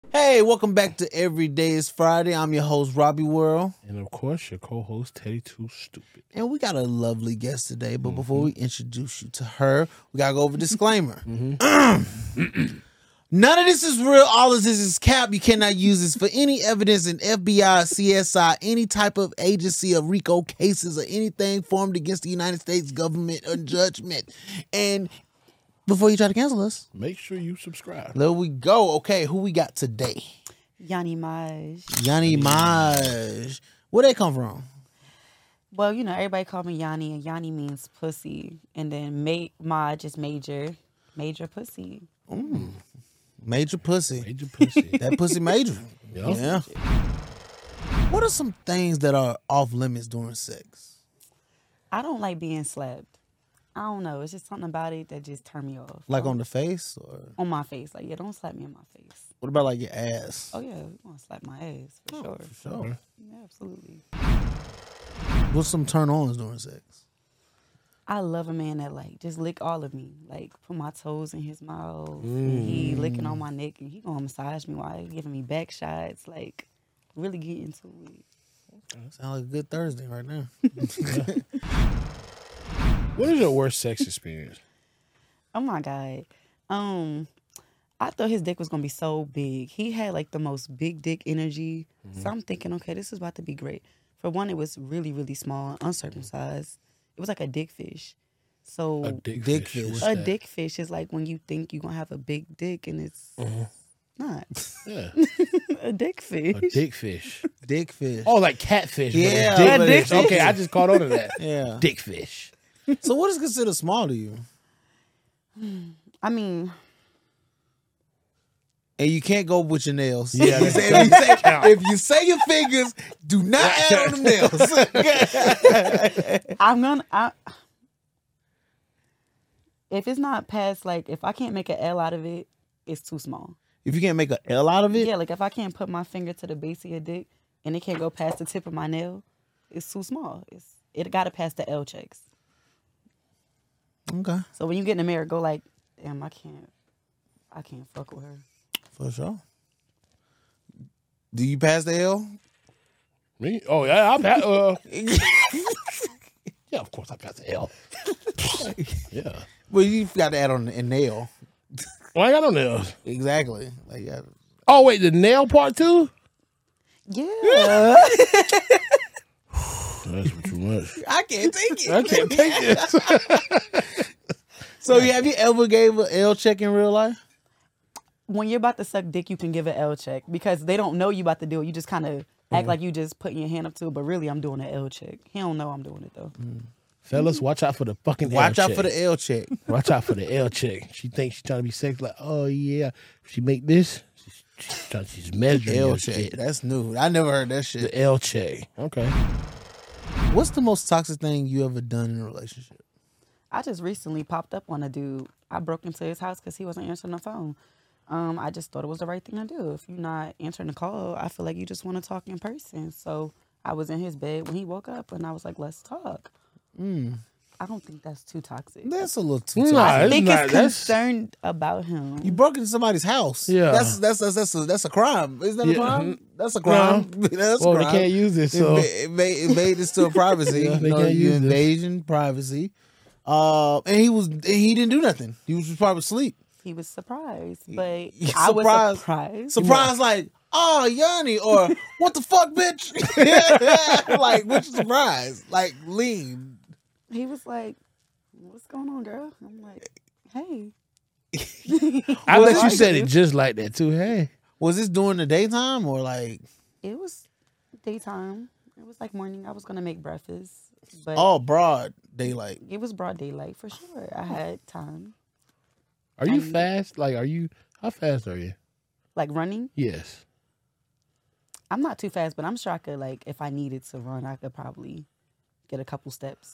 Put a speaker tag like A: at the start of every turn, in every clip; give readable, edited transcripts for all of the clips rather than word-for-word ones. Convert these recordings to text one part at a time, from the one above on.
A: Hey, welcome back to Every Day is Friday. I'm your host, Robbie World.
B: And of course, your co-host, Teddy Too Stupid.
A: And we got a lovely guest today, but before we introduce you to her, we got to go over disclaimer. None of this is real. All of this is cap. You cannot use this for any evidence in FBI, CSI, any type of agency of RICO cases or anything formed against the United States government or judgment. And before you try to cancel us,
B: Make sure you subscribe.
A: there we go. Okay, who we got today?
C: Yanni Maj.
A: Yanni Maj. Where they come from?
C: Well, you know, everybody call me Yanni, and Yanni means pussy. And then Maj is major pussy.
A: Major pussy.
B: Major pussy.
A: That pussy major.
B: Yup.
A: Yeah. What are some things that are off limits during sex?
C: I don't like being slapped. I don't know. It's just something about it that just turn me off.
A: Like on the face? Or
C: On my face. Like, yeah, don't slap me on my face.
A: what about like your ass?
C: Oh, yeah, you want to slap my ass, for sure.
A: For sure.
C: Yeah, absolutely.
A: What's some turn-ons during sex?
C: I love a man that, like, just lick all of me. Like, put my toes in his mouth. And he licking on my neck, and he gonna massage me while he giving me back shots. Like, really get into it.
A: Sound like a good Thursday right now.
B: What is your worst sex experience?
C: Oh my God. I thought his dick was gonna be so big. He had like the most big dick energy. So I'm thinking, okay, this is about to be great. For one, it was really, really small, uncircumcised. It was like a dick fish. So
B: A dick
A: Dick
B: fish.
A: fish.
B: What's
C: a
B: that?
C: dick fish is like when you think you're gonna have a big dick and it's not.
B: Yeah.
C: A dick fish.
B: A dick fish.
A: Dick fish.
B: Oh, like catfish. but a
A: Yeah,
B: dick
A: but
B: fish.
A: it's-
B: Okay, I just caught on to that.
A: Yeah.
B: Dick fish.
A: So what is considered small to you?
C: I mean,
A: And you can't go with your nails.
B: Yeah,
A: if you say your fingers, do not add on the nails.
C: if it's not past, like, if I can't make an L out of it, it's too small.
A: If you can't make an L out of it,
C: Yeah, like if I can't put my finger to the base of your dick and it can't go past the tip of my nail, it's too small. It got to pass the L checks.
A: okay,
C: So when you get in the mirror, go like, damn, I can't fuck with her.
A: for sure. Do you pass the L?
B: Me? Oh, yeah. Yeah, of course I got the L. Yeah.
A: Well, you got to add on a nail.
B: Well, I got no nails.
A: Exactly. Like,
B: Oh, wait, the nail part too?
C: Yeah.
B: That's too much.
A: I can't take it.
B: I can't take this.
A: So, have you ever gave an L check in real life?
C: When you're about to suck dick, you can give an L check because they don't know you about to do it. You just kind of act like you just putting your hand up to it, but really I'm doing an L check. He don't know I'm doing it though.
B: Fellas, watch out for the fucking
A: Watch
B: L
A: out
B: check.
A: for the L check.
B: Watch out for the L check. She thinks she's trying to be sexy. Like, oh yeah, if she make this, she's measuring
A: L
B: your
A: check.
B: shit.
A: That's new. I never heard that shit.
B: The L check. Okay.
A: What's the most toxic thing you ever done in a relationship?
C: I just recently popped up on a dude. I broke into his house because he wasn't answering the phone. I just thought it was the right thing to do. If you're not answering the call, I feel like you just want to talk in person. So I was in his bed when he woke up, and I was like, let's talk. I don't think that's too toxic.
A: That's a little too
B: Nah,
A: toxic.
C: I
B: it's
C: think
B: not-
C: it's
B: that's-
C: concerned about him.
A: You broke into somebody's house.
B: Yeah.
A: That's a crime. Isn't that a
B: Yeah.
A: crime? That's a crime. That's
B: Well,
A: a
B: they
A: crime.
B: can't use this, so
A: Invade this to privacy.
B: Yeah, they
A: you know,
B: can't
A: you
B: use this.
A: invasion privacy. And he didn't do nothing. He was just probably asleep.
C: He was surprised, but
A: You
C: I was
A: surprised?
C: surprised.
A: Surprised, like, oh, Yanni, or what the fuck, bitch? Like, which surprise? Like, lean.
C: He was like, "What's going on, girl?" I'm like, "Hey."
B: I
A: Well,
B: bet you
A: I
B: said
A: do.
B: it just like that too. Hey,
A: Was this during the daytime or like?
C: It was daytime. It was like morning. I was gonna make breakfast, but
A: Oh, broad daylight.
C: it was broad daylight for sure. I had time.
B: are you fast? Like, how fast are you?
C: Like running,
B: Yes.
C: I'm not too fast, but I'm sure I could, like, if I needed to run, I could probably get a couple steps.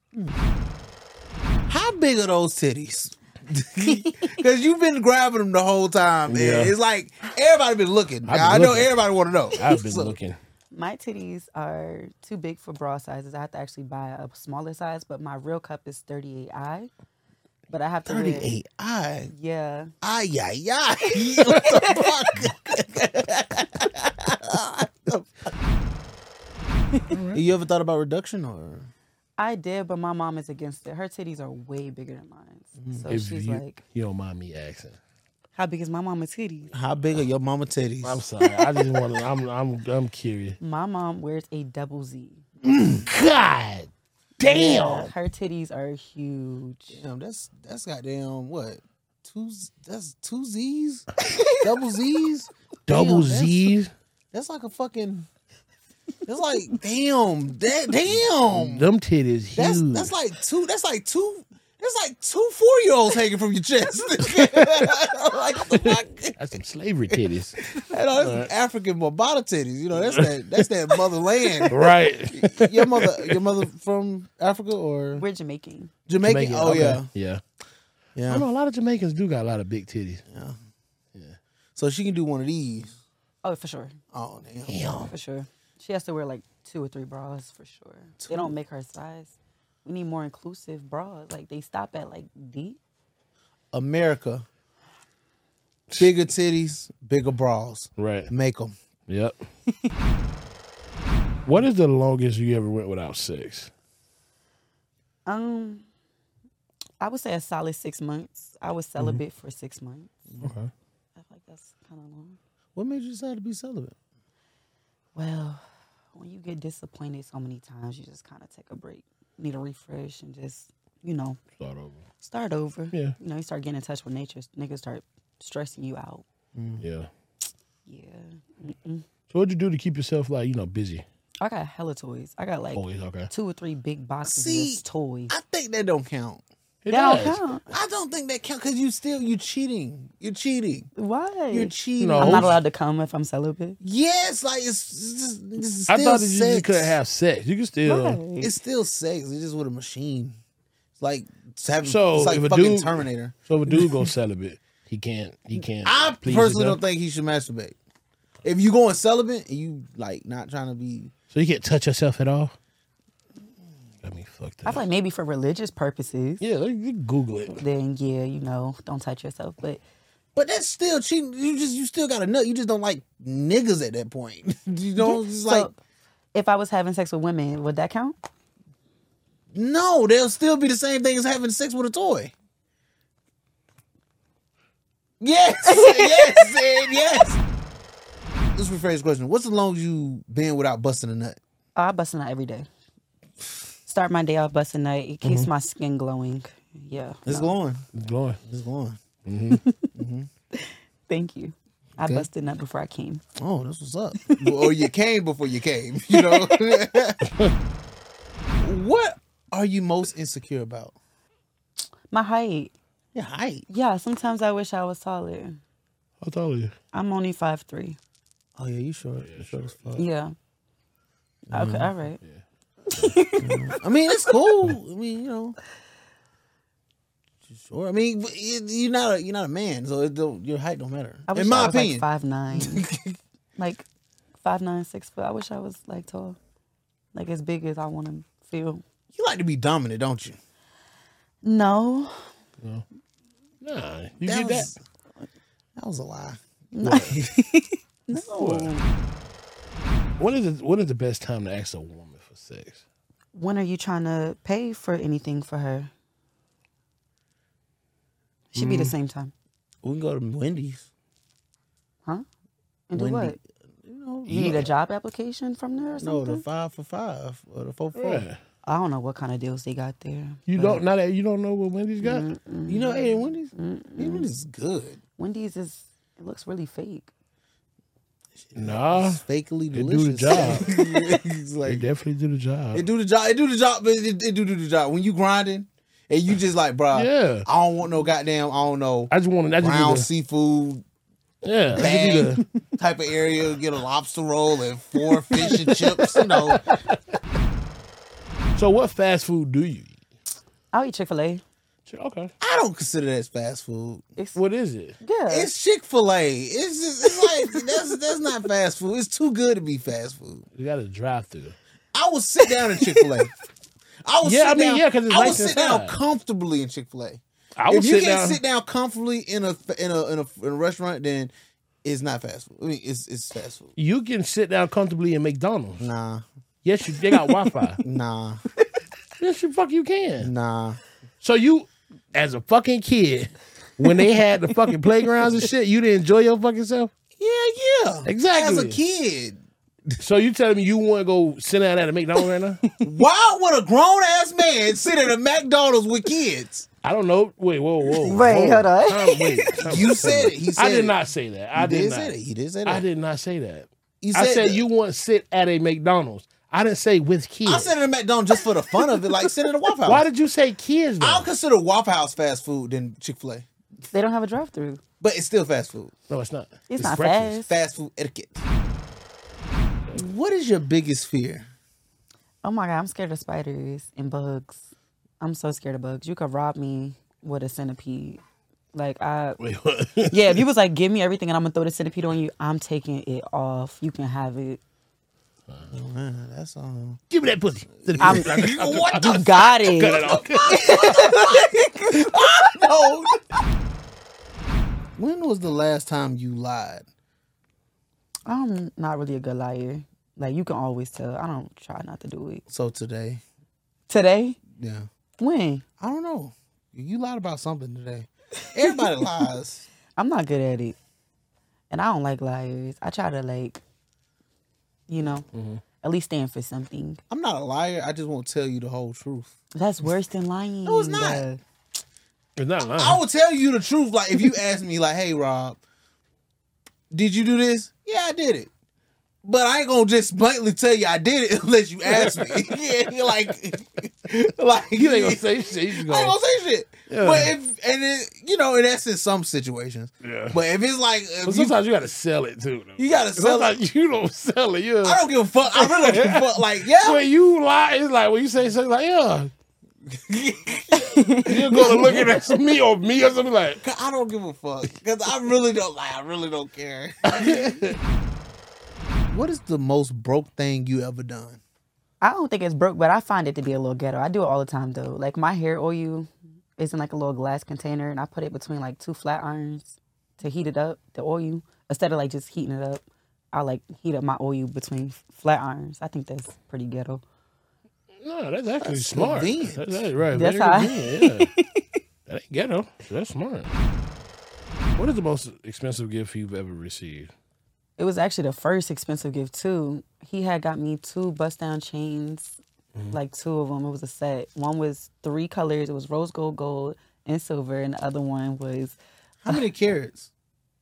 A: How big are those titties? Because you've been grabbing them the whole time. And
B: Yeah.
A: it's like everybody been looking.
B: I've been
A: I know
B: looking.
A: everybody want to know.
B: I've been
A: So,
B: looking.
C: My titties are too big for bra sizes. I have to actually buy a smaller size, but my real cup is 38I. But I have to wear-
A: 38.
C: Yeah.
A: Ay. What the fuck? You ever thought about reduction or?
C: I did, but my mom is against it. Her titties are way bigger than mine. So
B: If
C: she's
B: you,
C: like,
B: you don't mind me asking.
C: how big is my mama's titties?
A: How big are your mama titties?
B: I'm sorry. I just want to. I'm curious.
C: My mom wears a double Z.
B: God damn.
C: Her titties are huge.
A: Damn, that's goddamn what? That's two Z's? Double Z's?
B: Double
A: Damn,
B: Z's.
A: That's like a fucking. That's like damn. Damn.
B: Them titties huge.
A: That's like two. That's like two 4-year-olds hanging from your chest. Like, what the fuck?
B: That's some slavery titties.
A: That's some African Mobata titties. You know, that's that motherland.
B: Right.
A: Your mother from Africa or
C: We're Jamaican.
A: Jamaican? Oh
B: okay.
A: yeah.
B: I know a lot of Jamaicans do got a lot of big titties.
A: So she can do one of these.
C: Oh, for sure.
A: Oh damn.
C: For sure. She has to wear like 2 or 3 bras for sure. They don't make her size. We need more inclusive bras. Like they stop at like D.
A: America. Bigger titties, bigger bras.
B: Right.
A: Make them.
B: Yep. What is the longest you ever went without sex?
C: I would say a solid 6 months. I was celibate for 6 months.
B: Okay.
C: I feel like that's kind of long.
A: What made you decide to be celibate?
C: Well, when you get disappointed so many times, you just kind of take a break. Need a refresh and just, start over.
B: Yeah.
C: You start getting in touch with nature. Niggas start stressing you out.
B: Yeah.
C: Yeah.
B: So what'd you do to keep yourself busy?
C: I got hella toys. I got like
B: Always okay.
C: 2 or 3 big boxes of
A: See,
C: just toys.
A: I think that don't count.
B: It
C: That
B: does.
C: don't count.
A: I don't think that count because you cheating. You're cheating.
C: Why?
A: You're cheating.
B: No.
C: I'm not allowed to come if I'm celibate.
A: Yes, like it's still
B: I thought that you
A: sex.
B: just couldn't have sex. You can still.
C: Right.
A: It's still sex. It's just with a machine. It's like having.
B: So,
A: it's like
B: if a
A: fucking
B: dude-
A: Terminator.
B: So if a dude goes celibate, he can't.
A: I
B: please
A: personally
B: himself?
A: don't think he should masturbate. If you going celibate and you like not trying to be.
B: So you can't touch yourself at all. Got me fucked
C: I
B: up.
C: feel like maybe for religious purposes,
B: Yeah, you Google it.
C: then yeah, don't touch yourself. But
A: But that's still cheating. You still got a nut. You just don't like niggas at that point. You don't just
C: so
A: like.
C: if I was having sex with women, would that count?
A: No, they'll still be the same thing as having sex with a toy. Yes, yes, and yes. Let's rephrase the question. What's the longest you been without busting a nut?
C: I bust a nut every day. Start my day off busting nut. It keeps my skin glowing. Yeah.
A: It's
C: no.
A: glowing.
B: It's going.
A: It's glowing.
C: Thank you. I busted nut before I came.
A: Oh, that's what's up. Or you came before you came. You know. What are you most insecure about?
C: My height.
A: Your height.
C: Yeah, sometimes I wish I was taller.
B: How tall are you?
C: I'm only 5'3".
A: Oh yeah, you short. You short as fuck.
C: Yeah. Okay, all right.
A: I mean, it's cool. I mean, sure. I mean, but you're not a man, so your height don't matter.
C: I wish
A: In my
C: I was
A: opinion,
C: like 5'9". Like 5'9", 6 foot. I wish I was like tall. Like as big as I want to feel.
A: you like to be dominant, don't you?
C: No.
B: Nah, you get that.
A: That was a lie.
C: No.
B: When is the best time to ask a woman for sex?
C: When are you trying to pay for anything for her? Should be the same time.
A: We can go to Wendy's.
C: Huh? And do
A: Wendy-
C: what? You need a job application from there or
A: No,
C: something?
A: the 5 for $5 or the 4 for 4.
B: Yeah.
C: I don't know what kind of deals they got there.
B: You
C: but
B: you don't know what Wendy's got?
A: You know, hey, Wendy's. Wendy's is good.
C: Wendy's it looks really fake.
B: Nah.
A: It's fakely
B: They do the
A: delicious.
B: job.
A: It's
B: They
A: like
B: definitely do the job.
A: it do the job. It do the job, but it do the job. When you grinding and you just like, bro,
B: Yeah.
A: I don't want no goddamn, I don't know,
B: I just want to.
A: brown seafood
B: Yeah. I
A: bag
B: just do the-
A: type of area. Get a lobster roll and 4 fish and chips. You know,
B: So what fast food do you eat?
C: I'll eat Chick-fil-A.
B: Okay.
A: I don't consider that fast food.
C: It's
B: What is it?
C: yeah.
A: It's Chick-fil-A. It's like that's not fast food. It's too good to be fast food.
B: You got a drive-through.
A: I would sit down in Chick-fil-A. I would
B: Yeah,
A: sit
B: I mean,
A: down,
B: yeah, 'cause it's
A: I would
B: nice
A: sit down
B: inside.
A: comfortably in Chick-fil-A.
B: I would
A: If you
B: sit
A: can't
B: down.
A: sit down comfortably in a restaurant, then it's not fast food. I mean, it's fast food.
B: You can sit down comfortably in McDonald's.
A: Nah,
B: Yes, they got Wi-Fi.
A: Nah,
B: Yes, you can.
A: nah.
B: So you, as a fucking kid, when they had the fucking playgrounds and shit, you didn't enjoy your fucking self?
A: Yeah.
B: Exactly.
A: As a kid.
B: So you telling me you want to go sit down at a McDonald's right now?
A: Why would a grown ass man sit at a McDonald's with kids?
B: I don't know. Wait, whoa.
C: Wait, hold on.
A: You said it. He said
B: I did
A: it.
B: not say that.
A: He did say that. He did say that.
B: I did not say that.
A: You
B: I said
A: that.
B: you want to sit at a McDonald's. I didn't say with kids.
A: I said at a McDonald's just for the fun of it, like sit at a Waffle House.
B: Why did you say kids though?
A: I'll consider Waffle House fast food than Chick-fil-A.
C: They don't have a drive-through.
A: But it's still fast food.
B: No, it's not.
C: It's not
B: breakfast.
C: fast.
A: Fast food etiquette. What is your biggest fear?
C: Oh my God, I'm scared of spiders and bugs. I'm so scared of bugs. You could rob me with a centipede. Like
B: Wait, what?
C: yeah, if you was like, give me everything and I'm gonna throw the centipede on you, I'm taking it off. You can have it.
A: Man, that's
B: Give me that pussy.
A: what
C: You got it.
B: Cut it off.
A: No. When was the last time you lied?
C: I'm not really a good liar. Like you can always tell. I don't try not to do it.
A: So today.
C: Today?
A: Yeah.
C: When?
A: I don't know. You lied about something today. Everybody lies.
C: I'm not good at it. And I don't like liars. I try to like, you know, at least stand for something.
A: I'm not a liar. I just won't tell you the whole truth.
C: That's worse than lying.
A: No, it's not.
B: It's not lying.
A: I will tell you the truth. Like if you ask me, like, "Hey, Rob, did you do this?" Yeah, I did it. But I ain't gonna just blatantly tell you I did it unless you ask me. Yeah, you're like
B: You ain't gonna say shit. You just
A: I ain't gonna say shit.
B: Yeah.
A: But and that's in some situations.
B: Yeah.
A: But if it's like, if
B: But sometimes you gotta sell it too. Though.
A: you gotta sell it.
B: Sometimes you don't sell it. Yeah.
A: I don't give a fuck. I really don't give a fuck. Like, yeah.
B: When you lie, it's like when you say something like, yeah. You're gonna look at me or something like.
A: I don't give a fuck because I really don't like. I really don't care. What is the most broke thing you ever done?
C: I don't think it's broke, but I find it to be a little ghetto. I do it all the time though. Like my hair oil is in like a little glass container, and I put it between like 2 flat irons to heat it up. The oil, instead of like just heating it up, I like heat up my oil between flat irons. I think that's pretty ghetto.
B: No, that's actually smart.
A: convenient.
B: That's right.
C: That's
B: Very
C: how-
B: convenient, yeah. That ain't ghetto. That's smart. What is the most expensive gift you've ever received?
C: It was actually the first expensive gift too. He had got me 2 bust-down chains, like 2 of them. It was a set. One was 3 colors. It was rose gold, gold, and silver, and the other one was.
A: How many carats?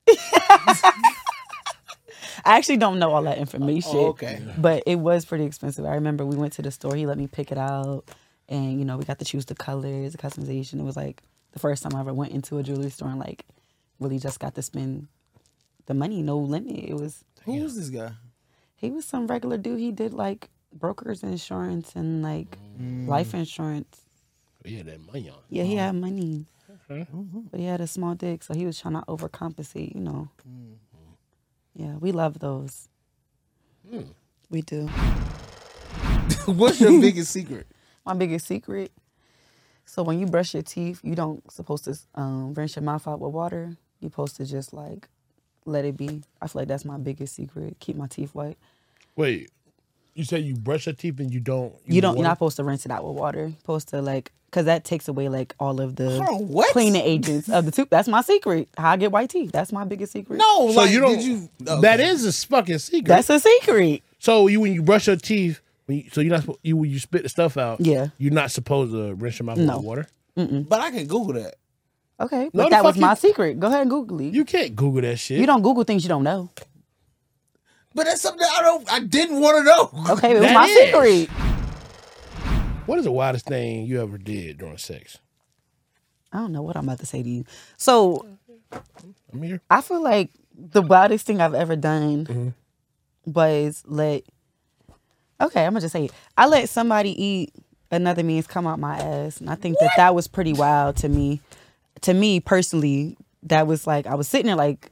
C: I actually don't know all that information.
A: Oh, okay.
C: But it was pretty expensive. I remember we went to the store. He let me pick it out, and we got to choose the colors, the customization. It was like the first time I ever went into a jewelry store and like really just got to spend the money, no limit. It was.
A: Who was this guy?
C: He was some regular dude. He did like brokers insurance and like life insurance.
B: He had that money on.
C: Yeah, he had money.
B: Okay.
C: But he had a small dick, so he was trying to overcompensate, Yeah, we love those. We do.
A: What's your biggest secret?
C: My biggest secret. So when you brush your teeth, you don't supposed to rinse your mouth out with water. You're supposed to just like let it be. I feel like that's my biggest secret. Keep my teeth white.
B: Wait, you said you brush your teeth and you don't.
C: You're not supposed to rinse it out with water. You're supposed to like, cause that takes away like all of the
A: Hold on, what?
C: cleaning agents of the tooth. That's my secret. How I get white teeth. That's my biggest secret.
A: No,
B: So
A: like,
B: you don't.
A: Did you? Okay.
B: That is a fucking secret.
C: That's a secret.
B: So when you brush your teeth, when you spit the stuff out.
C: Yeah.
B: You're not supposed to rinse your mouth
C: No.
B: with water.
A: But I can Google that.
C: Okay,
B: No,
C: but
B: the
C: that was
B: fuck
C: my
B: you-
C: secret. Go ahead and Google it.
B: You can't Google that shit.
C: You don't Google things you don't know.
A: But that's something that I didn't want to know.
C: Okay, it was
B: That
C: my
B: is.
C: secret.
B: What is the wildest thing you ever did during sex?
C: I don't know what I'm about to say to you. So
B: I'm here.
C: I feel like the wildest thing I've ever done was I'm gonna just say it. I let somebody eat another man's come out my ass, and I think that was pretty wild to me. To me personally, that was like I was sitting there like,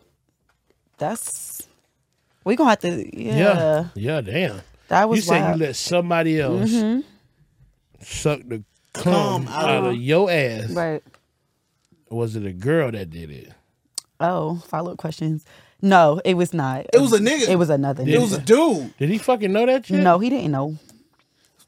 C: we gonna have to
B: Yeah, damn.
C: That was
B: You said
C: wild.
B: you let somebody else suck the cum out of your ass.
C: Right.
B: Or was it a girl that did it?
C: Oh, follow-up questions. No, it was not.
A: It was a nigga.
C: It was another nigga.
A: It was a dude.
B: Did he fucking know that shit?
C: No, he didn't know.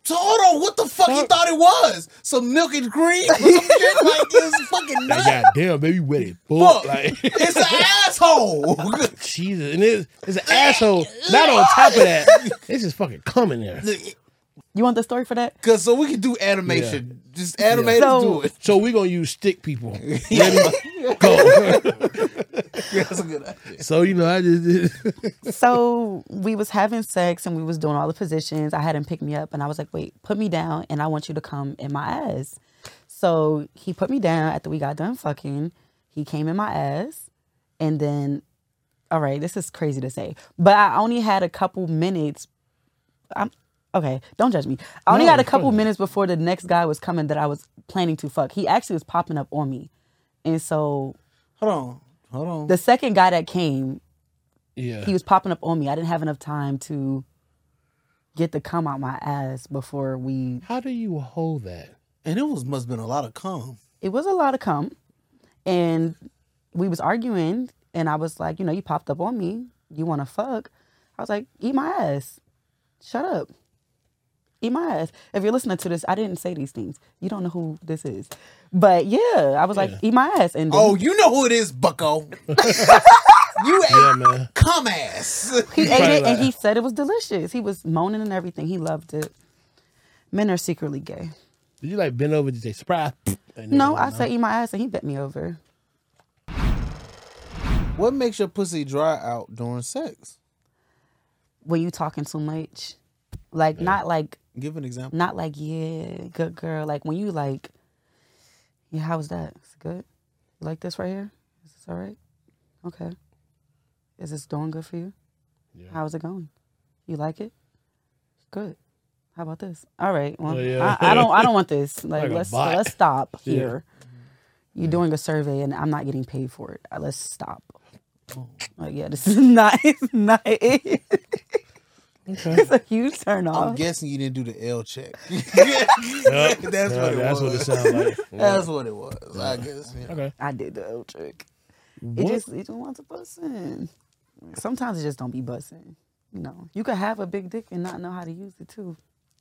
A: So hold on, what the fuck you thought it was? Some milk and cream or some shit? Like, it's fucking nuts.
B: Like, goddamn, baby, wet it. Fuck.
A: Fuck.
B: Like,
A: It's an asshole.
B: Jesus. And it's an asshole. Not on top of that. It's just fucking coming there.
C: You want the story for that?
A: Cause so we can do animation. Just animators
C: So-
A: do it.
B: So we're going to use stick people. Ready? Go.
A: That's a good idea.
B: So, you know, I just did.
C: So we was having sex and we was doing all the positions. I had him pick me up and I was like, wait, put me down and I want you to come in my ass. So he put me down after we got done fucking. He came in my ass and then, all right, this is crazy to say, but I only had a couple minutes. Okay, don't judge me. I only
B: No,
C: had a
B: it's
C: couple
B: fine.
C: minutes before the next guy was coming that I was planning to fuck. He actually was popping up on me. And so
A: Hold on.
C: the second guy that came,
B: Yeah.
C: he was popping up on me. I didn't have enough time to get the cum out my ass before we.
B: How do you hold that?
A: And it must have been a lot of cum.
C: It was a lot of cum, and we was arguing, and I was like, you popped up on me. You want to fuck? I was like, eat my ass. Shut up. Eat my ass. If you're listening to this, I didn't say these things. You don't know who this is, but yeah, I was like, eat my ass. And then
A: Oh, you know who it is, Bucko. You ate
B: Yeah, man.
A: cum ass.
C: he ate
B: probably
C: it, and
B: like-
C: he said it was delicious. He was moaning and everything. He loved it. Men are secretly gay.
B: Did you like bend over and say, surprise? And
C: No,
B: then-
C: I said eat my ass, and he bent me over.
A: What makes your pussy dry out during sex?
C: When you talking too much, like not like
A: Give an example.
C: yeah, good girl. Like when you like, yeah, how was that? Is it good? You like this right here? Is this all right? Okay. Is this doing good for you?
B: Yeah.
C: How's it going? You like it? Good. How about this? All right. Well,
B: Oh, yeah.
C: I don't want this.
B: Like
C: Like
B: a
C: let's
B: bot.
C: stop
B: Yeah.
C: here. You're doing a survey and I'm not getting paid for it. Let's stop. Like, yeah, this is not. It's not. It's a huge turn
A: I'm
C: off.
A: guessing you didn't do the L check.
B: Yup.
A: That's what it
B: That's what it
A: was.
B: sounds like.
A: That's what it was. I guess. Yeah.
B: Okay.
C: I did the L trick.
B: What?
C: It just wants to bust in. Sometimes it just don't be busting. You could have a big dick and not know how to use it too.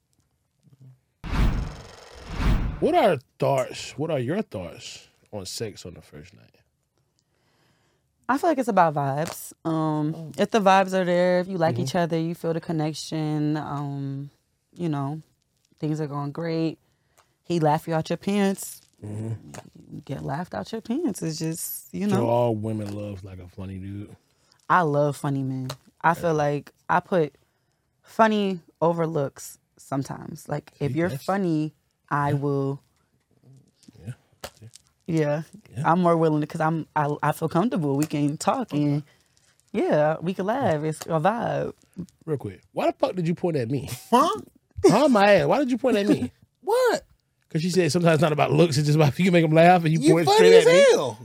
B: What are your thoughts on sex on the first night?
C: I feel like it's about vibes. If the vibes are there, if you like each other, you feel the connection. Things are going great. He laugh you out your pants. You get laughed out your pants. It's just
B: So all women love like a funny dude.
C: I love funny men. I feel like I put funny over looks sometimes. Like if you're
B: Yes.
C: funny, I will.
B: Yeah.
C: Yeah, I'm more willing because I feel comfortable. We can talk and we can laugh. It's a vibe.
B: Real quick, why the fuck did you point at me?
A: Huh?
B: Oh my ass! Why did you point at me?
A: What?
B: Because she said sometimes it's not about looks; it's just about if you can make them laugh, and you
A: You
B: point
A: funny
B: straight
A: as
B: at me.
A: hell.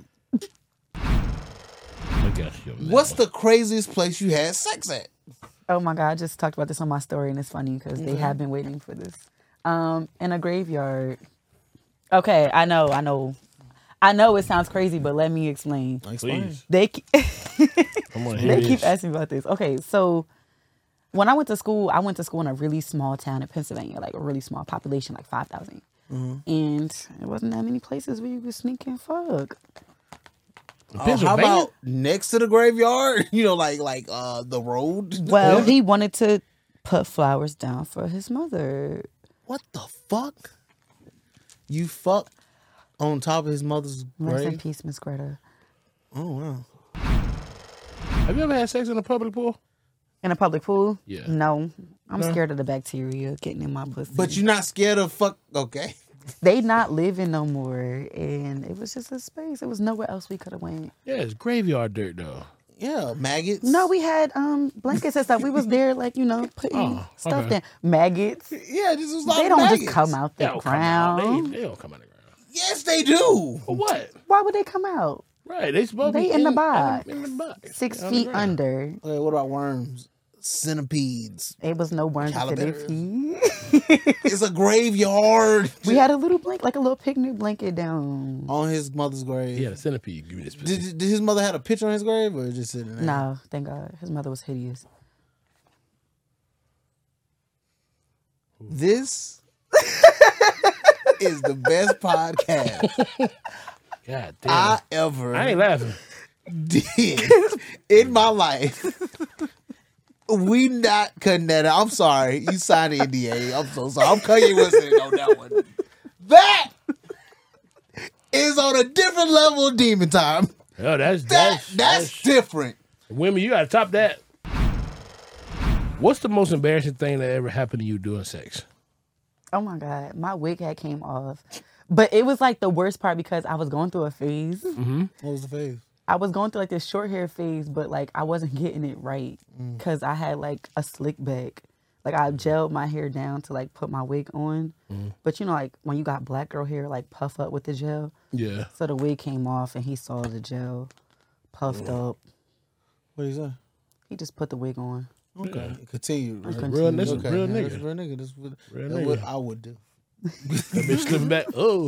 B: I guess you're mad.
A: What's the craziest place you had sex at?
C: Oh my God, I just talked about this on my story and it's funny because they have been waiting for this. In a graveyard. Okay, I know it sounds crazy, but let me explain.
B: Please?
C: They
B: I'm gonna hear
C: they
B: this.
C: keep asking me about this. Okay, so when I went to school in a really small town in Pennsylvania, like a really small population, like 5,000. And there wasn't that many places where you could sneak and fuck.
A: How
B: Pennsylvania?
A: about next to the graveyard? Like the road.
C: Well, he wanted to put flowers down for his mother.
A: What the fuck? You fuck on top of his mother's
C: Rest in
A: grave?
C: peace, Miss Greta.
A: Oh wow.
B: Have you ever had sex in a public pool?
C: In a public pool?
B: Yeah.
C: No. I'm
B: No?
C: scared of the bacteria getting in my pussy.
A: But you're not scared of fuck? Okay.
C: They not living no more. And it was just a space. It was nowhere else we could have went.
B: Yeah, it's graveyard dirt though.
A: Yeah, maggots.
C: No, we had blankets and stuff. We was there like, putting
B: Oh,
C: stuff
B: okay.
C: down. Maggots.
A: Yeah, this was like
C: They don't just
A: maggots.
C: come out
B: They
C: the
B: don't come out.
C: ground.
B: They don't come out the ground.
A: Yes, they do.
B: For what?
C: Why would they come out?
B: Right, they supposed to
C: They
B: be
C: in the box.
B: In the box.
C: 6
B: On the
C: feet
B: ground.
C: under.
A: Okay, what about worms? Centipedes.
C: It was no worms to their
A: Calibators.
C: feet.
A: It's a graveyard.
C: We had a little like a little picnic blanket down.
A: On his mother's grave.
B: He had a centipede. Give me this. Pussy.
A: Did his mother had a picture on his grave or just sitting there?
C: No, thank God. His mother was hideous.
A: This is the best podcast
B: God damn.
A: I ever
B: I ain't laughing.
A: did in my life. We not cutting that out. I'm sorry. You signed the NDA. I'm so sorry. I'm Kanye West on that one. That is on a different level of demon time.
B: Oh, that's
A: Different.
B: Women, you gotta top that. What's the most embarrassing thing that ever happened to you doing sex?
C: Oh my God, my wig had came off. But it was like the worst part because I was going through a phase.
B: Mm-hmm.
A: What was the phase?
C: I was going through like this short hair phase, but like I wasn't getting it right because I had like a slick back. Like I gelled my hair down to like put my wig on. But you know, like when you got black girl hair, like puff up with the gel.
B: Yeah.
C: So the wig came off and he saw the gel puffed up.
A: What is that?
C: He just put the wig on.
A: Okay. Continue.
B: Real nigga.
A: Okay.
B: Real
A: That's
B: nigga.
A: real nigga. That's
B: Real
A: what
B: nigga.
A: I would do.
B: That bitch slipping back.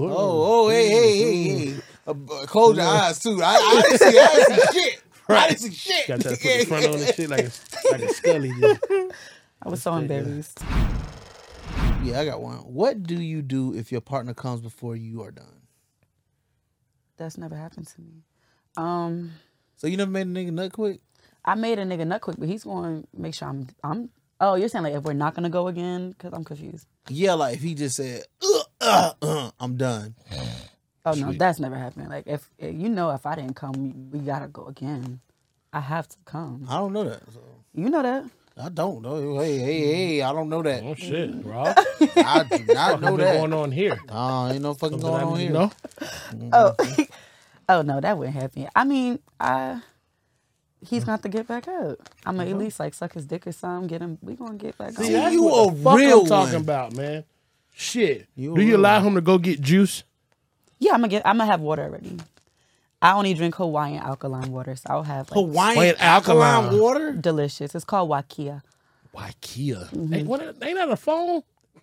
A: Hey. Close your eyes too. I didn't see shit. I didn't see shit.
B: Got that put the front on and shit like a scully. Just.
C: I was so embarrassed.
A: Yeah, I got one. What do you do if your partner comes before you are done?
C: That's never happened to me.
A: So you never made a nigga nut quick?
C: I made a nigga nut quick, but he's going to make sure I'm. Oh, you're saying like if we're not gonna go again? Because I'm confused.
A: Yeah, like if he just said, I'm done.
C: Oh no, that's never happened. Like if if I didn't come, we gotta go again. I have to come.
A: I don't know that. So.
C: You know that.
A: I don't know. Hey, I don't know that.
B: Oh shit, Rob.
A: I do not know
B: What's
A: that.
B: going on here?
A: Ain't no fucking
B: Something
A: going
B: I
A: on
B: need
A: here.
B: to know?
C: Oh, oh no, that wouldn't happen. I mean, he's got to get back up. I'm gonna at least like suck his dick or something. Get him. We gonna get back
A: See,
C: on.
A: that's
B: You
A: what
B: a
A: the
B: fuck
A: real
B: I'm talking
A: one.
B: about, man. Shit.
A: You a
B: Do you
A: real
B: allow him to go get juice?
C: Yeah, I'm gonna have water already. I only drink Hawaiian alkaline water, so I'll have like
A: Hawaiian alkaline water?
C: delicious. It's called Wakia.
B: Ikea. Hey, ain't that a phone?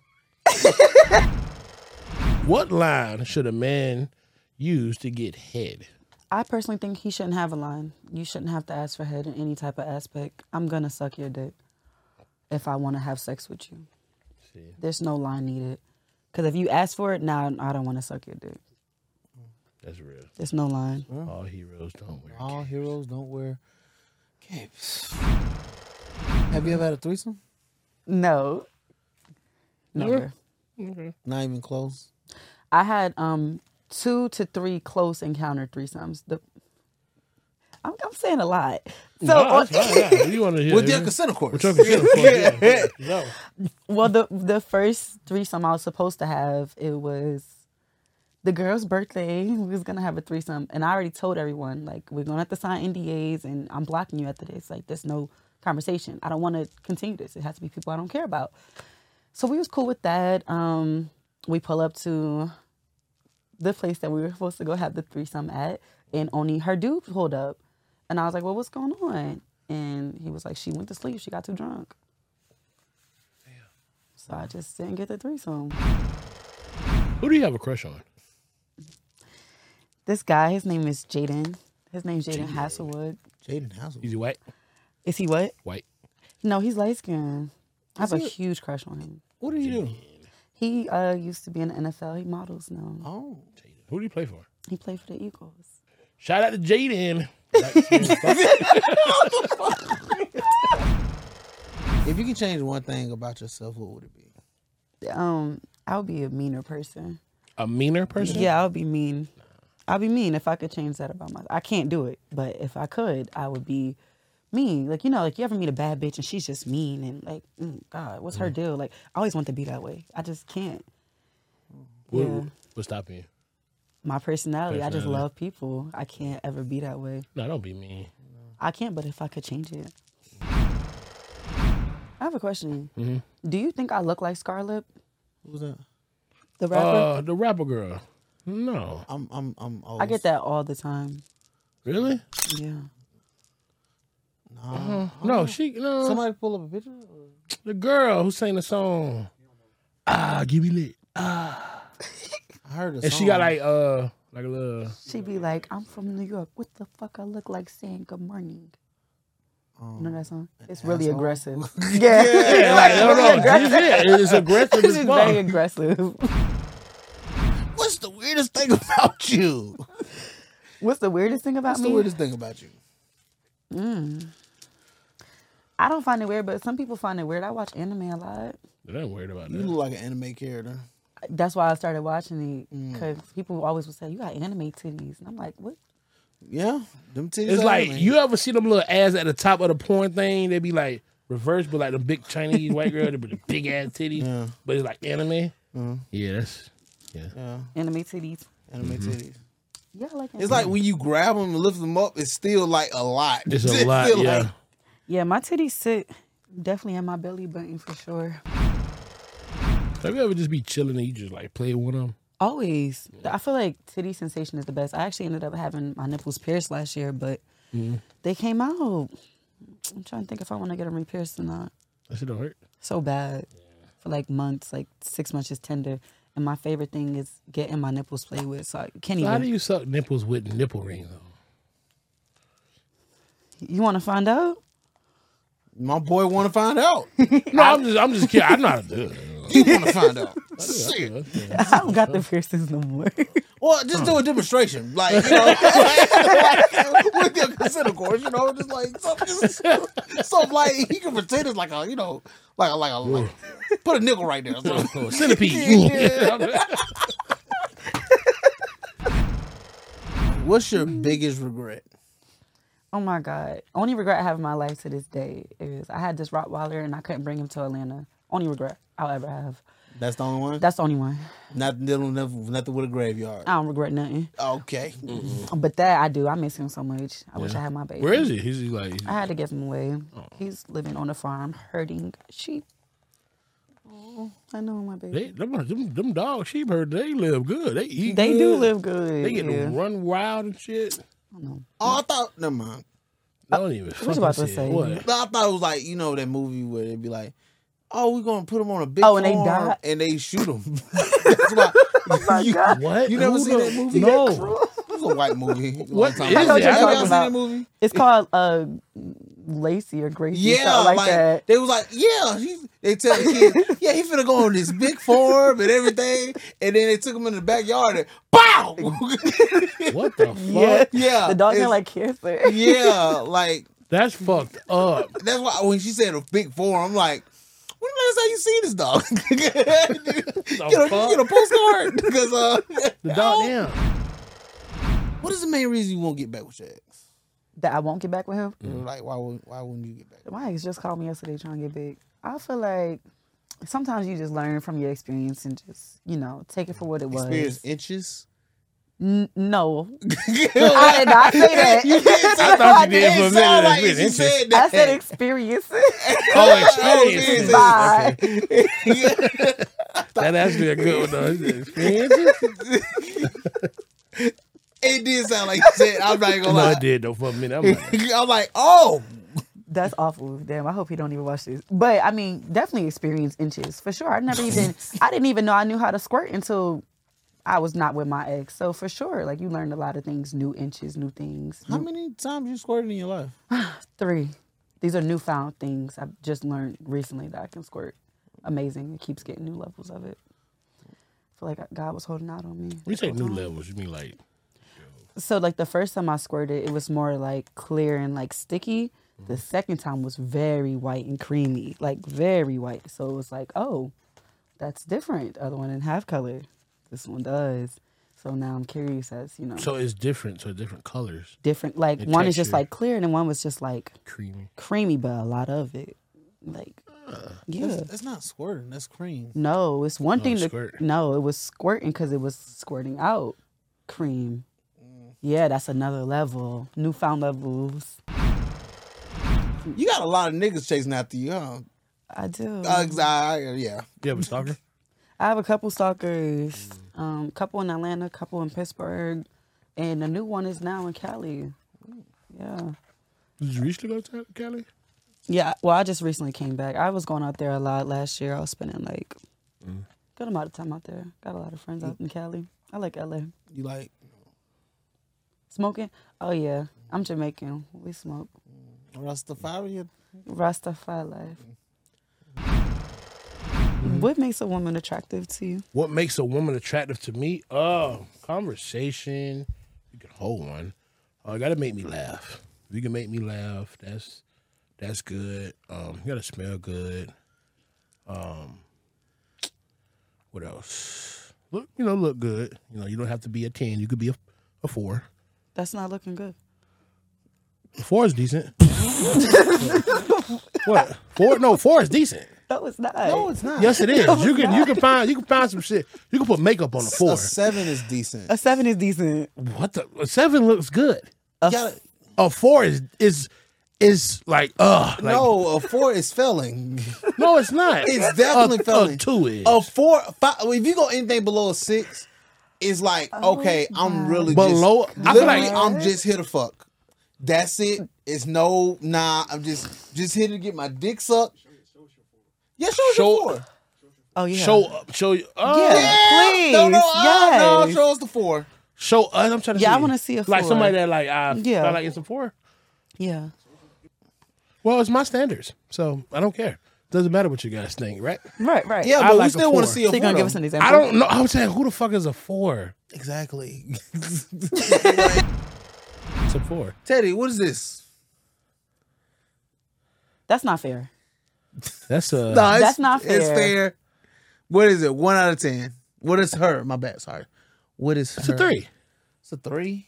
B: What line should a man use to get head?
C: I personally think he shouldn't have a line. You shouldn't have to ask for head in any type of aspect. I'm gonna suck your dick if I want to have sex with you.
B: See.
C: There's no line needed. Because if you ask for it, now I don't want to suck your dick.
B: That's real.
C: There's no line.
B: All heroes don't wear
A: All heroes don't wear capes. Have you ever had a threesome?
C: No. Never.
B: Okay.
A: Not even close.
C: I had 2 to 3 close encounter threesomes. I'm saying a lot. So
B: No, that's fine, yeah. You want to hear
A: With your consent, of course.
B: With your consent, of course. Yeah. No.
C: well, the first threesome I was supposed to have, it was the girl's birthday. We was gonna have a threesome, and I already told everyone like we're gonna have to sign NDAs, and I'm blocking you after this. Like there's no conversation. I don't want to continue this. It has to be people I don't care about. So we was cool with that. We pull up to the place that we were supposed to go have the threesome at, and only her dude pulled up, and I was like, "Well, what's going on?" And he was like, "She went to sleep. She got too drunk." Damn. So I just didn't get the threesome.
B: Who do you have a crush on?
C: This guy, his name is Jaden. His name's Jaden Hasselwood.
A: Jaden Hasselwood.
B: Is he white?
C: Is he what?
B: White.
C: No, he's light skinned. I have a huge crush on him.
A: What do you do?
C: He used to be in the NFL. He models now.
A: Oh.
B: Who do you play for?
C: He played for the Eagles.
B: Shout out to Jaden.
A: If you could change one thing about yourself, what would it be?
C: I would be a meaner person.
B: A meaner person?
C: Yeah, I would be mean. I'd be mean if I could change that about myself. I can't do it, but if I could, I would be mean. Like, like you ever meet a bad bitch and she's just mean and like, God, what's her deal? Like, I always want to be that way. I just can't.
B: What's stopping you?
C: My personality. I just
B: Personality.
C: love people. I can't ever be that way.
B: No, don't be mean.
C: I can't, but if I could change it. I have a question.
B: Mm-hmm.
C: Do you think I look like Scarlett,
A: Who's that?
C: the rapper?
B: The rapper girl. No.
A: I'm
C: I get that all the time.
B: Really?
C: Yeah.
B: No, no.
A: Somebody pull up a picture?
B: The girl who sang the song. Give me lit.
A: I heard a song.
B: And she got like a little.
C: She be like, I'm from New York. What the fuck I look like saying good morning? You know that song? It's really
A: asshole?
C: aggressive. Yeah.
B: Yeah, like, no,
C: Really aggressive.
B: yeah, it's aggressive
C: It's
B: as
C: just
B: fuck.
C: very aggressive.
A: What's the weirdest thing about you?
C: What's the weirdest thing about
A: What's
C: me?
A: the weirdest thing about you?
C: I don't find it weird, but some people find it weird. I watch anime a lot.
B: I'm not worried about
A: You
B: that.
A: look like an anime character.
C: That's why I started watching it, because people always would say, you got anime titties. And I'm like, what?
A: Yeah, them titties.
B: It's
A: are
B: like,
A: anime.
B: you ever see them little ass at the top of the porn thing? They be like reversed, but like the big Chinese white girl, with the big ass titties.
A: Yeah.
B: But it's like anime. Yeah, that's
A: Yeah,
C: Anime titties.
A: anime titties.
C: Yeah, I like anime.
A: It's like when you grab them and lift them up, it's still like a lot.
B: it's a lot.
A: still
B: Yeah.
A: like-
C: Yeah, my titties sit definitely in my belly button for sure.
B: Have you ever just be chilling and you just like play one of them?
C: Always. I feel like titty sensation is the best. I actually ended up having my nipples pierced last year, but they came out. I'm trying to think if I want to get them re-pierced or not.
B: That shit don't hurt.
C: So bad. For like months, like 6 months is tender. And my favorite thing is getting my nipples played with. So I can't
B: So how do
C: even.
B: you suck nipples with nipple rings on?
C: You want to find out?
A: My boy want to find out.
B: No, I'm just kidding. I know how to do it.
A: You want to find out. Shit.
C: I don't got the piercings no more.
A: Well, just do a demonstration, like you know, like, with your consent, course, you know, just like something like he can pretend it's like a, you know, like put a nickel right there. So.
B: Oh, centipede.
A: Yeah. What's your biggest regret?
C: Oh my God. Only regret I have in my life to this day is I had this Rottweiler and I couldn't bring him to Atlanta. Only regret I'll ever have.
A: That's the only one.
C: That's the only one.
A: Nothing with a graveyard.
C: I don't regret nothing.
A: Okay.
C: But that I do. I miss him so much. I wish I had my baby.
B: Where is he? He's like,
C: I had to give him away. He's living on a farm herding sheep. Oh, I know my baby.
B: them dog sheep herd, they live good. They eat
C: They
B: good.
C: do live good.
B: They get
C: yeah.
B: to run wild and shit.
A: Oh, I thought. Never mind.
B: I don't even
C: what you about to
B: fucking
C: say?
B: What?
A: I thought it was like, you know, that movie where they'd be like, "Oh, we're gonna put them on a big
C: Oh, and they
A: farm,"
C: die?
A: and they shoot them. That's why.
C: Oh my God.
B: What?
A: You never
B: Who
A: seen
B: the-
A: that movie?
B: No.
A: It was a white movie.
B: What
A: Long
B: is
A: time ago.
B: it? I know what you're
A: Have
C: talking
A: y'all
C: about.
A: seen that movie?
C: It's called Lacey or Gracie.
A: Yeah,
C: something like that.
A: they was like, yeah. They tell the kid, yeah, he finna go on this big farm and everything, and then they took him in the backyard and pow.
B: What the fuck?
C: Yeah.
A: Yeah,
C: The dog
A: it's-
C: had like cancer.
A: yeah, like
B: That's fucked up.
A: that's why when she said a big farm, I'm like, when the last time you seen this dog? get a postcard because
B: The dog down.
A: what is the main reason you won't get back with your ex?
C: That I won't get back with him.
A: Like why wouldn't you get back?
C: My ex just called me yesterday trying to get big. I feel like sometimes you just learn from your experience and just, you know, take it for what it was.
A: Experience inches.
C: No. I did not say that.
A: You did.
B: I thought you did
A: It
B: for a
A: sound
B: minute.
A: like you
B: Experience.
A: said
C: I
A: that.
C: said experience.
B: Oh, experience.
C: Bye.
B: Okay. That actually a good one though. Experiences?
A: It did sound like you said. I'm not even gonna
B: No,
A: lie.
B: it did though for a minute. I'm like,
A: I'm like, oh,
C: That's awful. Damn, I hope he don't even watch this. But I mean, definitely experience inches for sure. I didn't even know I knew how to squirt until I was not with my ex. So for sure, like you learned a lot of things, new inches, new things.
A: how many times you squirted in your life?
C: 3. These are newfound things I've just learned recently that I can squirt. Amazing. It keeps getting new levels of it. I feel like God was holding out on me.
B: when you say new levels, you mean like
C: So like the first time I squirted, it was more like clear and like sticky. The second time was very white and creamy, like very white. So it was like, oh, that's different. The other one didn't have color. This one does. So now I'm curious as, you know,
B: so it's different, so different colors.
C: different. Like
B: and
C: one is just
B: texture.
C: like clear and then one was just like
B: Creamy.
C: creamy, but a lot of it. Like, yeah.
A: That's not squirting. That's cream.
C: No, it's one thing to
B: squirt.
C: no, it was squirting because it was squirting out cream. Yeah, that's another level. Newfound levels.
A: You got a lot of niggas chasing after you, huh?
C: I do.
A: Yeah.
B: You have a stalker?
C: I have a couple stalkers. Couple in Atlanta, couple in Pittsburgh, and the new one is now in Cali. Yeah.
B: Did you recently go to Cali?
C: Yeah, well, I just recently came back. I was going out there a lot last year. I was spending like good amount of time out there. Got a lot of friends out in Cali. I like LA.
A: You like
C: Smoking? Oh yeah, I'm Jamaican. We smoke.
A: Rastafarian.
C: Rastafari life. What makes a woman attractive to you?
B: What makes a woman attractive to me? Conversation. You can hold one. Gotta make me laugh. If you can make me laugh, that's good. You gotta smell good. What else? Look good. You don't have to be a 10. You could be a 4.
C: That's not looking good.
B: A 4 is decent. What? 4? No, 4 is decent.
C: No, it's not.
A: No, it's not.
B: Yes, it is. You can find some shit. You can put makeup on a 4.
A: A 7 is decent.
C: A 7 is decent.
B: What the? A 7 looks good.
A: A
B: A 4 is like
A: no, a 4 is failing.
B: No, it's not.
A: It's definitely failing.
B: A 2 is.
A: A 4, 5. If you go anything below a 6, it's like okay, I'm really
B: below.
A: I feel like I'm just here to fuck. That's it. It's I'm just here to get my dick sucked. Yeah, show us the 4.
C: Oh yeah.
B: Show you. Oh.
C: Yeah, please.
A: No,
C: Yes.
A: show us the 4.
B: Show us. I'm trying to see.
C: Yeah, I want to see a 4.
B: Like somebody that like
C: Yeah.
B: like it's a 4.
C: Yeah.
B: Well, it's my standards, so I don't care. Doesn't matter what you guys think, right?
C: Right.
A: Yeah,
B: I
A: but
B: like
A: we
B: a
A: still want
B: 4.
A: to see a
C: So
A: 4.
C: you're gonna give us an example?
B: I don't know. I'm saying, who the fuck is a 4?
A: Exactly.
B: It's a 4.
A: Teddy, what is this?
C: That's not fair.
B: That's
A: No,
C: That's not
A: It's
C: fair.
A: fair. What is it? 1 out of 10. What is her? My bad. Sorry. What is
B: It's
A: her?
B: a 3.
A: It's a 3.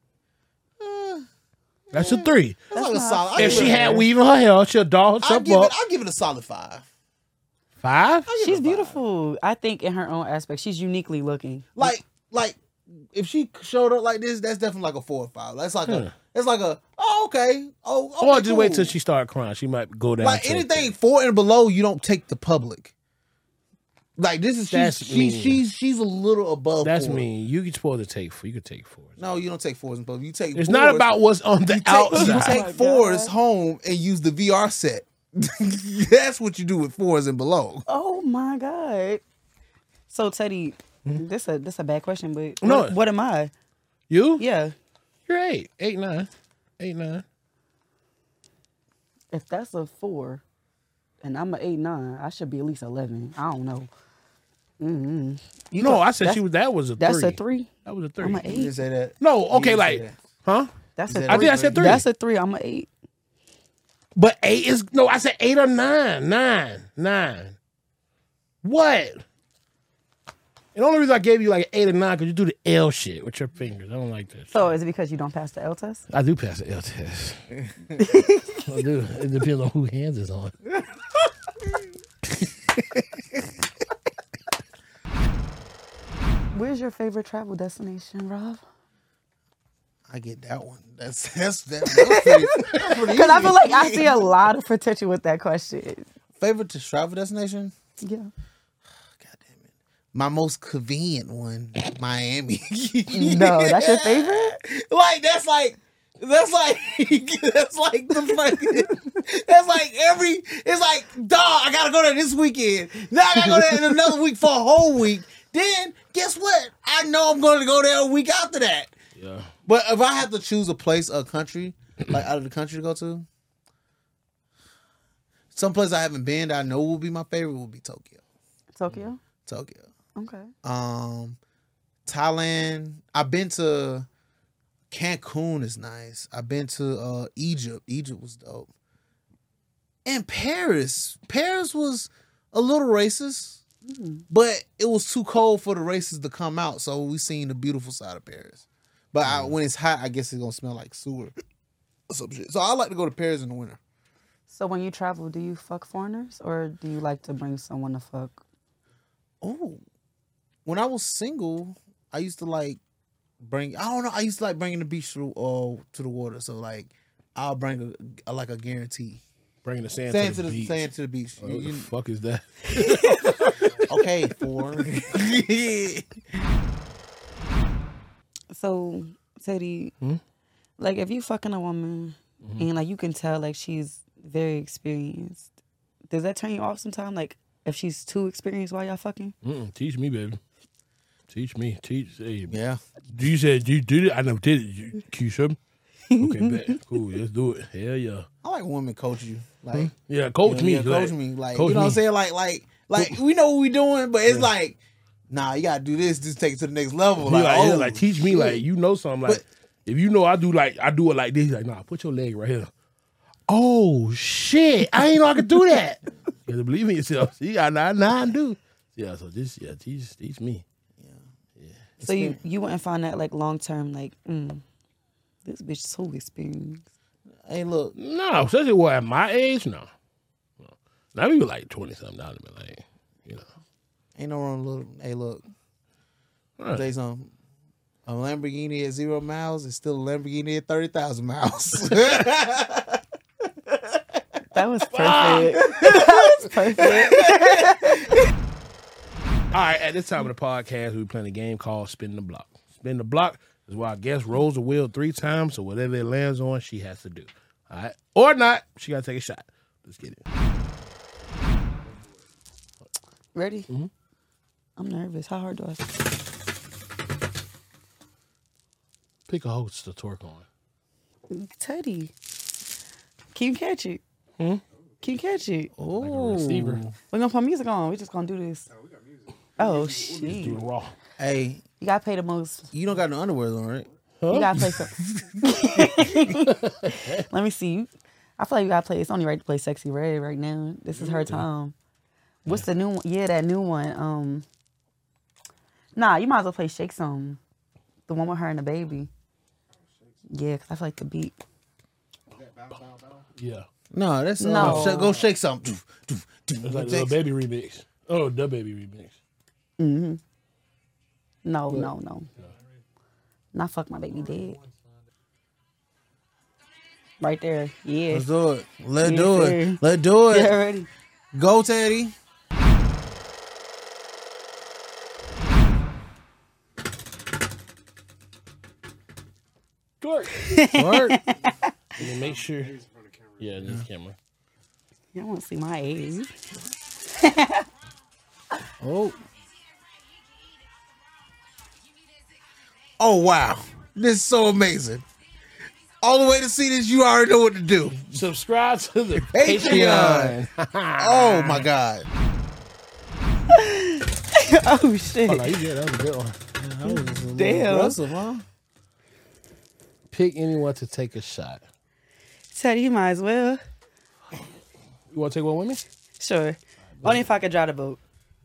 B: That's a 3.
A: That's like a solid.
B: If she had weave in her hair, she'll doll herself up.
A: I'll give it a solid 5.
B: 5?
C: She's beautiful. I think in her own aspect, she's uniquely looking.
A: Like if she showed up like this, that's definitely like a 4 or 5. That's like it's like a okay. Oh, okay,
B: Or just
A: cool.
B: wait till she start crying. She might go down.
A: Like
B: to-
A: anything 4 and below, you don't take the public. Like this is
B: That's mean.
A: she's a little above.
B: That's
A: 4.
B: mean. You can supposed to take 4. You could take 4.
A: No, you don't take 4s and public. You take.
B: It's
A: 4s.
B: not about what's on the
A: You
B: outside.
A: take 4s home and use the VR set. That's what you do with 4s and below.
C: Oh my God. So Teddy, this a bad question, but
B: No.
C: what am I?
B: You?
C: Yeah.
B: You're 8. 8, 9. 8, 9.
C: If that's a 4 and I'm an 8, 9, I should be at least 11. I don't know. Mm-hmm.
B: No, I said that was a 3.
C: That's a 3.
B: That was a 3.
C: I'm an
A: You didn't
C: 8.
A: say that.
B: No, okay,
A: You didn't
B: like,
A: say that.
B: huh?
C: That's
A: You
C: a
A: said
C: 3.
B: I think I said 3.
C: That's a 3. I'm an 8.
B: But 8 is, no, I said 8 or 9. 9. What? And the only reason I gave you like 8 or 9 because you do the L shit with your fingers. I don't like that.
C: So is it because you don't pass the L test?
B: I do pass the L test. I do. It depends on who hands is on.
C: Where's your favorite travel destination, Rob?
A: I get that one. That's pretty
C: Because I feel like I see a lot of potential with that question.
A: favorite to travel destination.
C: Yeah.
A: God damn it. My most convenient one, Miami.
C: No, that's your favorite?
A: Like that's like the fucking that's like it's like dog, I gotta go there this weekend. Now I gotta go there in another week for a whole week. Then guess what? I know I'm gonna go there a week after that.
B: Yeah.
A: But if I have to choose a place, a country, like out of the country to go to, some place I haven't been that I know will be my favorite will be Tokyo.
C: Tokyo?
A: Tokyo.
C: Okay.
A: Thailand. I've been to Cancun is nice. I've been to Egypt. Egypt was dope. And Paris. Paris was a little racist, but it was too cold for the racists to come out. So we seen the beautiful side of Paris. But when it's hot, I guess it's gonna smell like sewer or some shit. So I like to go to Paris in the winter.
C: So when you travel, do you fuck foreigners or do you like to bring someone to fuck?
A: Oh, when I was single, I used to like bring. I don't know. I used to like bringing the beach to the water. So like, I'll bring a guarantee.
B: Bringing the sand
A: Sand
B: to the beach.
A: sand to the beach.
B: What the fuck is that?
A: Okay, 4.
C: So, Teddy, like if you fucking a woman and like you can tell like she's very experienced, does that turn you off sometime? Like if she's too experienced while y'all fucking?
B: Teach me, baby. Teach me. Teach. Hey,
A: Yeah.
B: you said you did it. I never did it. You Keisha. Okay, bet. Cool. Let's do it. Hell yeah.
A: I like when women coach you. Like,
B: Yeah, coach me.
A: yeah, coach
B: like,
A: me. Like,
B: coach
A: you know what I'm
B: me.
A: saying? Like we know what we doing, but it's like, nah, you gotta do this. Just take it to the next level.
B: He like,
A: oh,
B: like teach me,
A: shit.
B: like you know something. Like
A: But-
B: if you know I do it like this. He's like, nah, put your leg right here. Oh shit! I ain't know I could do that. You have to believe in yourself. See, I do. Yeah, so teach me.
C: So you wouldn't find that like long term, like this bitch so experienced.
A: Hey, look,
B: No, especially what at my age, no. Now we were like 20-something dollars, like, you know.
A: ain't no wrong. Little, hey, look,
B: All
A: I'll
B: right.
A: tell you something. A Lamborghini at 0 miles is still a Lamborghini at 30,000 miles.
C: That was perfect. That was perfect.
B: All right, at this time of the podcast, we're playing a game called Spin the Block. Spin the Block is where our guest rolls the wheel 3 times, so whatever it lands on, she has to do. All right? Or not, she got to take a shot. Let's get it.
C: Ready?
B: Mm-hmm.
C: I'm nervous. How hard do I?
B: Pick a host to twerk on.
C: Teddy. Can you catch it? Can you catch it?
B: Like a receiver.
C: We're gonna put music on. We just gonna do this. Oh
B: Do
C: shit!
B: it raw.
A: Hey,
C: You gotta pay the most.
A: you don't got no underwear on, right?
C: You gotta play some. Let me see. I feel like you gotta play. It's only right to play Sexy Red right now. This is her time. What's the new one? Yeah, that new one. Nah, you might as well play Shake Some. The one with her and the baby. Yeah, cause I feel like the beat.
B: Yeah.
A: No, that's
C: No.
A: go shake something.
B: It's like the Baby remix. Oh, the Baby remix.
C: No. Not fuck my baby dead. Right there. Yeah.
A: Let's do it. Let's
C: Yes,
A: do
C: sir.
A: it. Let's do it.
C: Yeah, ready.
A: Go, Teddy.
B: Twerk.
A: Work.
B: And then make sure. Yeah, this camera.
C: Y'all want to see my age.
A: Oh. Oh, wow. This is so amazing. All the way to see this, you already know what to do.
B: Subscribe to the
A: Patreon.
B: Patreon.
A: Oh, my God.
C: Oh, shit.
B: Oh, no, you good. That was a good one.
C: Damn.
A: Impressive, huh?
B: Pick anyone to take a shot.
C: Teddy, you might as well.
B: You want to take one with me?
C: Sure. Only if I could drive the boat.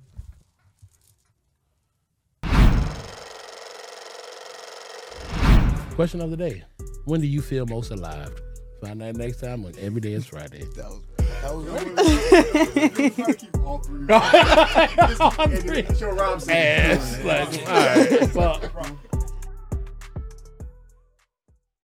B: Question of the day. When do you feel most alive? Find that next time on Every Day is Friday.
A: That was
D: Keep all three.
B: All three.
D: And then show Rob
B: Ass. Like, all right. Fuck.